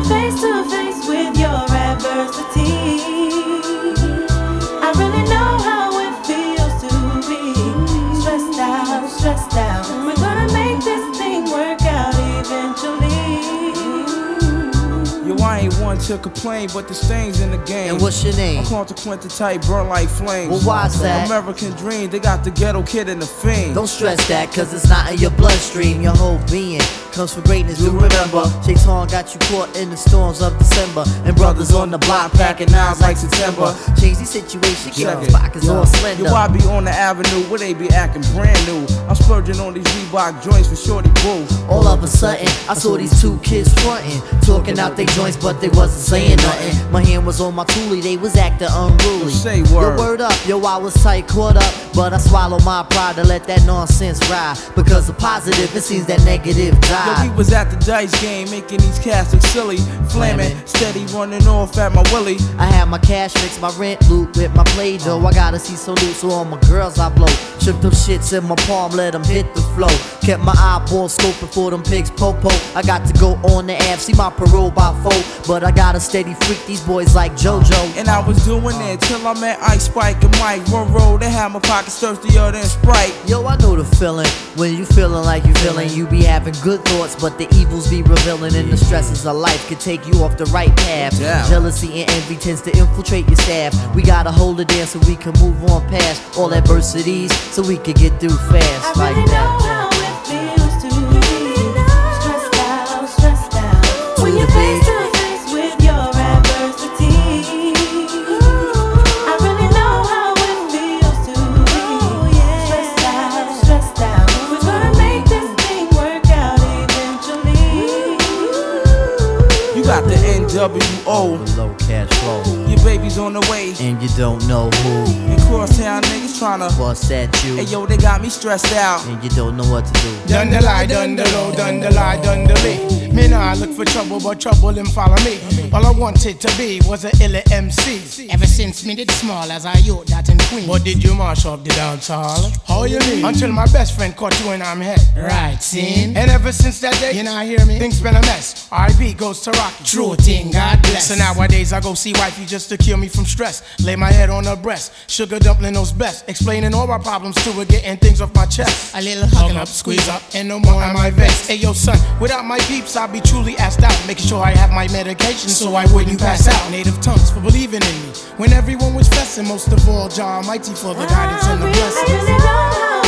face to face with your adversity, I really know how it feels to be stressed out, stressed out. We're gonna make this thing work out eventually. Yo, I ain't one to complain, but the stains in the game. And what's your name? I'm consequential type, burn like flames. Well, why's that? American dream, they got the ghetto kid and the fiend. Don't stress that, cause it's not in your bloodstream. Your whole being comes from greatness, do remember. Shaitan got you caught in the storms of December, and brothers on the block packing nines like September. Change the situation, keep those pockets all slender. Yo, I be on the avenue where they be acting brand new. I'm splurging on these Reebok joints for shorty boo. All of a sudden, I saw these two kids frontin', talking out their joints, but they wasn't saying nothing. My hand was on my toolie, they was acting unruly. Say word. Yo, word up, yo, I was tight, caught up, but I swallowed my pride to let that nonsense ride. Because the positive, it seems that negative died. Yo, we was at the dice game, making these cats look silly. Flamin', steady running off at my willy. I had my cash fix, my rent loot with my play dough. I gotta see so loose, so all my girls I blow. Shook them shits in my palm, let them hit the flow. Kept my eyeball scoping for them pigs, po-po. I got to go on the app, see my parole by 4. But I got a steady freak, these boys like JoJo. And I was doing it till I met Ice Spike and Mike. One road, they had my pockets thirstier than Sprite. Yo, I know the feeling, when you feeling like you feeling. You be having good thoughts, but the evils be revealing. And the stresses of life could take you off the right path. Jealousy and envy tends to infiltrate your staff. We gotta hold it down so we can move on past all adversities, so we can get through fast. I really know how it feels to be stressed out, stressed out. When you're face to face with your adversity, I really know how it feels to be stressed out, stressed out. We're gonna make this thing work out eventually. You got the NWO, The low cash flow, your baby's on the way. and you don't know who. And crosstown niggas tryna Bust at you, hey yo, they got me stressed out. and you don't know what to do. Done the lie, done the low, done the lie, done the lee. Me nah look for trouble, but trouble him follow me. All I wanted to be was a illa MC. Ever since me did small as I youth that in Queen. But did you mash up the dance hall? How you mean? Until my best friend caught you in I'm head. Right, seen? And ever since that day, you not hear me? Things been a mess. R.I.P. goes to Rocky. True thing, God bless. So nowadays I go see wifey just to cure me from stress. Lay my head on her breast, sugar dumpling those best. Explaining all my problems to her, getting things off my chest. A little hugging up, squeeze up, and no more am I vexed. Hey yo son, without my peeps I'll be truly asked out. Making sure I have my medication so I wouldn't pass out. Native tongues for believing in me when everyone was stressing. Most of all, Jah Almighty for the guidance and the blessings. I really know how